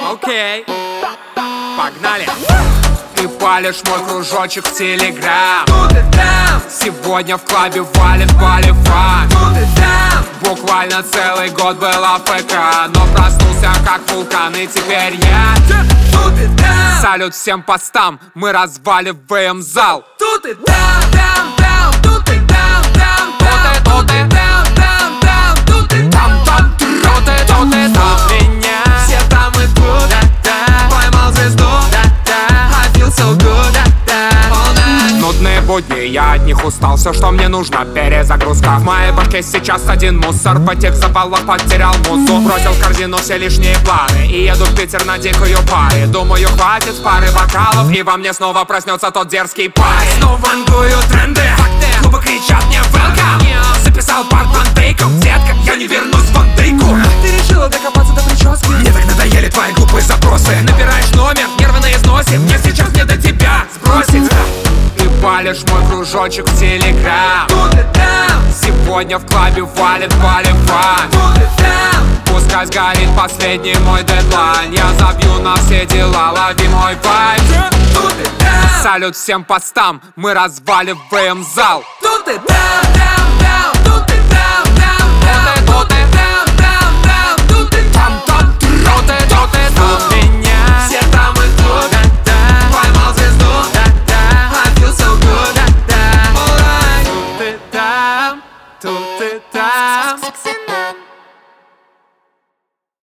Окей, погнали. Ты палишь мой кружочек в Телеграм. Сегодня в клабе валит Боливар. Буквально целый год был АФК, но проснулся как вулкан, и теперь я салют всем постам, мы разваливаем зал. Тут и там, тут и там, тут и там, тут и там, тут и там. Меня все там и тут, поймал звезду, I feel so good. Нудные будни, я от них устал. Все, что мне нужно, перезагрузка. В моей башке сейчас один мусор. В этих запалах потерял музу. Бросил в корзину все лишние планы и еду в Питер на дикую пари. Думаю, хватит пары бокалов, и во мне снова проснется тот дерзкий парень. Снова вангую тренды, клубы кричат мне welcome. Записал парк вантейком, детка, я не вернусь в вантейку. Ты решила докопаться до прически? Мне так надоели твои глупые запросы. Набираешь номер, нервы на износе. Мне сейчас не до тебя сбросить. Ты палишь мой кружочек в Телеграм. Сегодня в клабе валит Боливар. Пускай сгорит последний мой дедлайн. Я забью на все дела, лови мой вайб. Салют всем постам, мы разваливаем зал. Тут и там, тут и там, тут и там.